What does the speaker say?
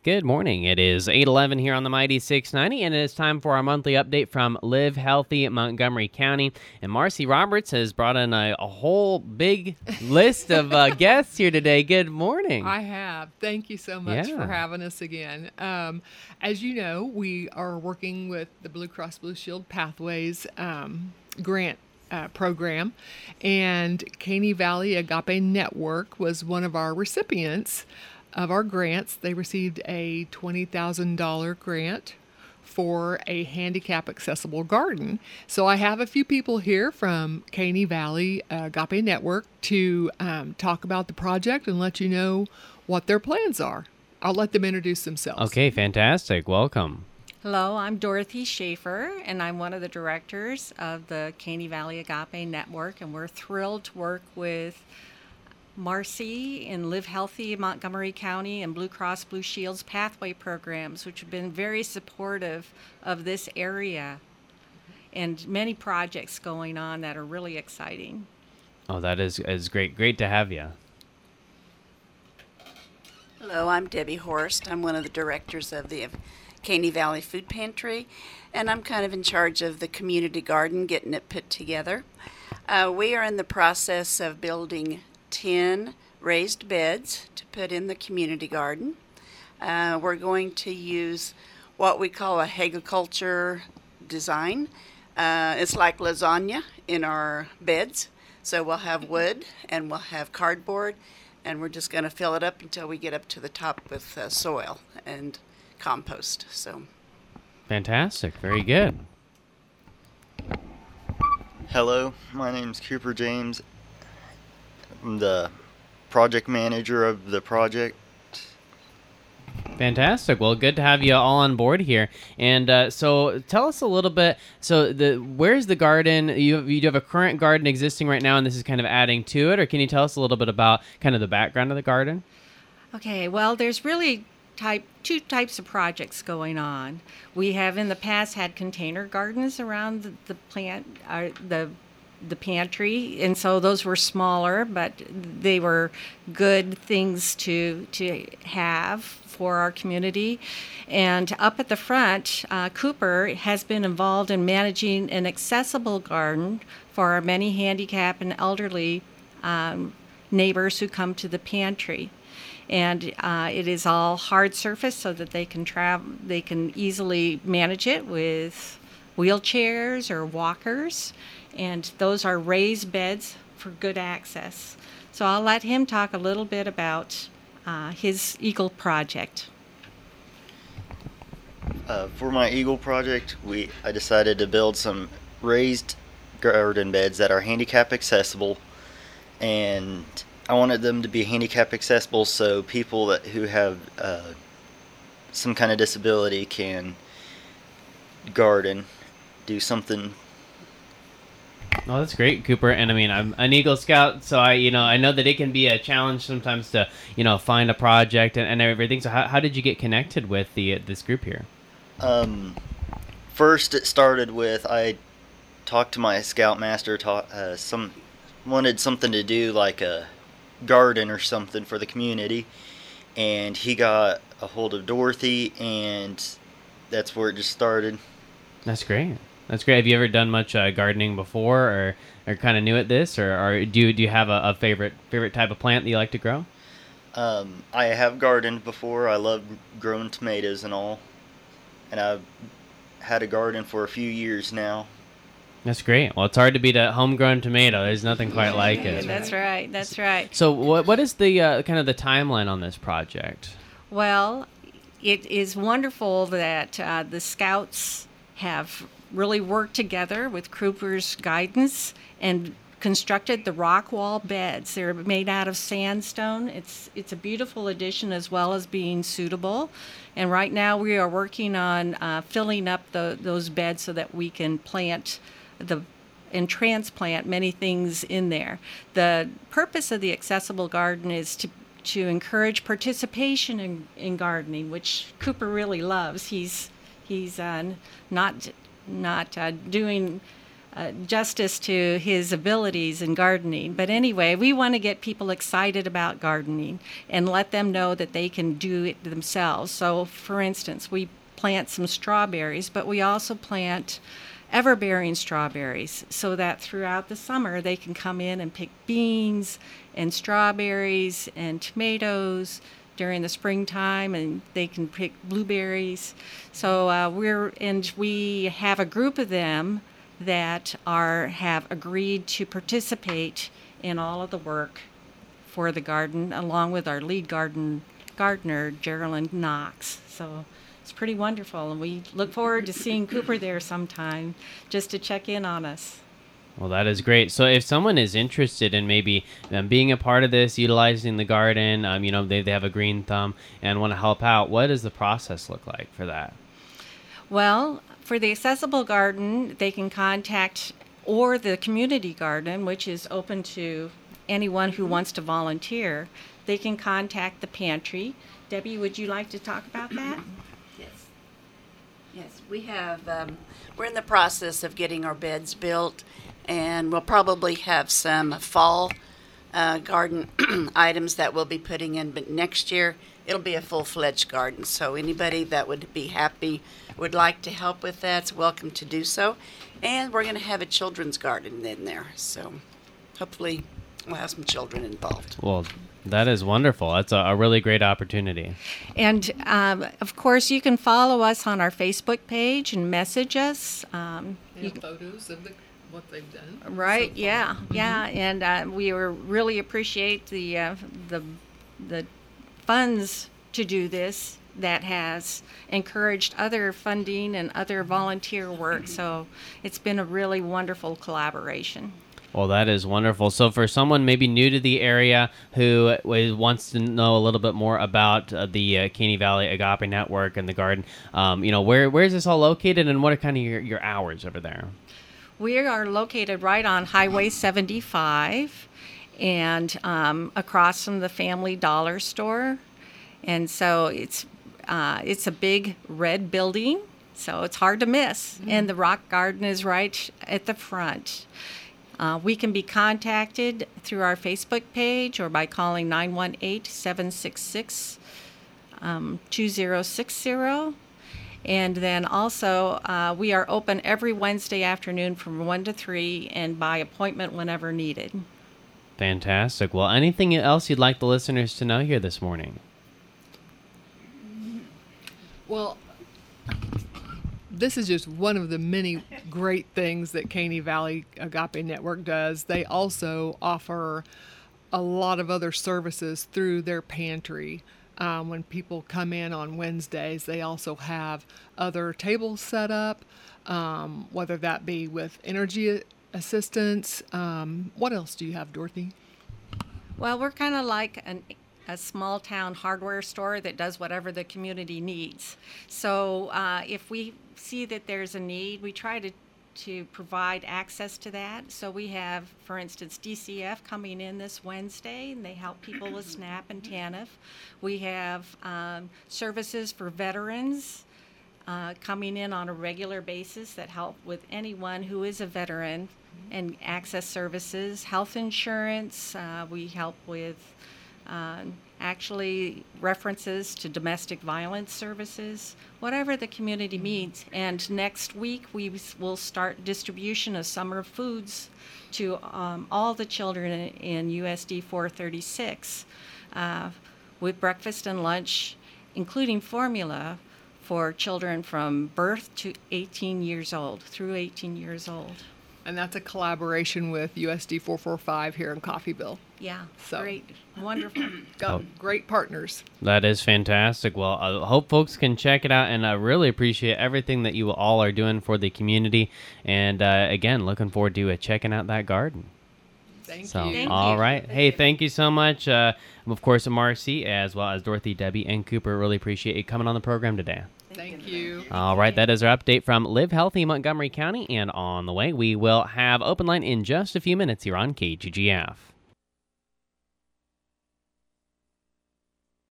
Good morning. It is 8:11 here on the Mighty 690, and it is time for our monthly update from Live Healthy Montgomery County. And Marcy Roberts has brought in a whole big list of guests here today. Good morning. I have. Thank you so much for having us again. As you know, we are working with the Blue Cross Blue Shield Pathways grant program, and Caney Valley Agape Network was one of our recipients of our grants. They received a $20,000 grant for a handicap accessible garden. So I have a few people here from Caney Valley Agape Network to talk about the project and let you know what their plans are. I'll let them introduce themselves. Okay, fantastic. Welcome. Hello, I'm Dorothy Schaefer, and I'm one of the directors of the Caney Valley Agape Network, and we're thrilled to work with Marcy in Live Healthy Montgomery County and Blue Cross Blue Shield's Pathway programs, which have been very supportive of this area, and many projects going on that are really exciting. Oh, that is great. Great to have you. Hello, I'm Debbie Horst. I'm one of the directors of the Caney Valley Food Pantry, and I'm kind of in charge of the community garden, getting it put together. We are in the process of building 10 raised beds to put in the community garden. We're going to use what we call a hagiculture design. It's like lasagna in our beds. So we'll have wood and we'll have cardboard, and we're just going to fill it up until we get up to the top with soil and compost. So fantastic. Very good. Hello, my name's Cooper James. I'm the project manager of the project. Fantastic. Well, good to have you all on board here. And so tell us a little bit. So where's the garden? You have a current garden existing right now, and this is kind of adding to it, or can you tell us a little bit about kind of the background of the garden? Okay, well, there's really two types of projects going on. We have in the past had container gardens around the pantry, and so those were smaller, but they were good things to have for our community. And up at the front, Cooper has been involved in managing an accessible garden for our many handicapped and elderly neighbors who come to the pantry. And it is all hard surface so that they can easily manage it with wheelchairs or walkers. And those are raised beds for good access. So I'll let him talk a little bit about his Eagle project. For my Eagle project, I decided to build some raised garden beds that are handicap accessible, and I wanted them to be handicap accessible so people who have some kind of disability can garden, do something. Oh, that's great, Cooper. And I mean, I'm an Eagle Scout, so I know that it can be a challenge sometimes to, find a project and everything. So how did you get connected with this group here? First, it started with I talked to my scoutmaster, wanted something to do like a garden or something for the community, and he got a hold of Dorothy, and that's where it just started. That's great. That's great. Have you ever done much gardening before, or kind of new at this, or do you have a favorite type of plant that you like to grow? I have gardened before. I love growing tomatoes and all, and I've had a garden for a few years now. That's great. Well, it's hard to beat a homegrown tomato. There's nothing quite like it. That's right. That's right. So what is the kind of the timeline on this project? Well, it is wonderful that the Scouts have really worked together with Cooper's guidance and constructed the rock wall beds. They're made out of sandstone. It's a beautiful addition as well as being suitable. And right now we are working on filling up those beds so that we can plant and transplant many things in there. The purpose of the accessible garden is to encourage participation in gardening, which Cooper really loves. He's not doing justice to his abilities in gardening. But anyway, we want to get people excited about gardening and let them know that they can do it themselves. So, for instance, we plant some strawberries, but we also plant ever-bearing strawberries so that throughout the summer they can come in and pick beans and strawberries and tomatoes during the springtime, and they can pick blueberries. So we have a group of them that have agreed to participate in all of the work for the garden, along with our lead gardener, Geraldine Knox. So it's pretty wonderful, and we look forward to seeing Cooper there sometime just to check in on us. Well, that is great. So if someone is interested in maybe being a part of this, utilizing the garden, they have a green thumb and want to help out, what does the process look like for that? Well, for the accessible garden, they can contact, or the community garden, which is open to anyone who wants to volunteer, they can contact the pantry. Debbie, would you like to talk about that? Yes, we have, we're in the process of getting our beds built, and we'll probably have some fall garden items that we'll be putting in, but next year it'll be a full-fledged garden. So anybody that would be happy, would like to help with that's welcome to do so. And we're going to have a children's garden in there, so hopefully we'll have some children involved. Well, that is wonderful. That's a really great opportunity. And, of course, you can follow us on our Facebook page and message us. Photos of what they've done. Right, So yeah, far. yeah. And we really appreciate the funds to do this that has encouraged other funding and other volunteer work. So it's been a really wonderful collaboration. Well, that is wonderful. So for someone maybe new to the area who wants to know a little bit more about the Caney Valley Agape Network and the garden, where is this all located, and what are kind of your hours over there? We are located right on Highway 75 and across from the Family Dollar Store. And so it's a big red building, so it's hard to miss. Mm-hmm. And the rock garden is right at the front. We can be contacted through our Facebook page or by calling 918-766-2060. And then also, we are open every Wednesday afternoon from 1 to 3 and by appointment whenever needed. Fantastic. Well, anything else you'd like the listeners to know here this morning? Well, this is just one of the many great things that Caney Valley Agape Network does. They also offer a lot of other services through their pantry. When people come in on Wednesdays, they also have other tables set up, whether that be with energy assistance. What else do you have, Dorothy? Well, we're kind of like a small town hardware store that does whatever the community needs. So if we see that there's a need, we try to provide access to that. So we have, for instance, DCF coming in this Wednesday, and they help people with SNAP and TANF. We have services for veterans coming in on a regular basis that help with anyone who is a veteran and access services. Health insurance, we help with actually references to domestic violence services, whatever the community needs. And next week we will start distribution of summer foods to all the children in USD 436 with breakfast and lunch, including formula for children from birth to 18 years old, through 18 years old. And that's a collaboration with USD 445 here in Coffeyville. Yeah, So. great, wonderful. Got great partners. That is fantastic. Well, I hope folks can check it out, and I really appreciate everything that you all are doing for the community. And again, looking forward to checking out that garden. Thank you. Thank all you. right. Hey, thank you so much. Of course, Marcy, as well as Dorothy, Debbie, and Cooper. Really appreciate you coming on the program today. Thank you. All right, that is our update from Live Healthy Montgomery County. And on the way, we will have Open Line in just a few minutes here on KGGF.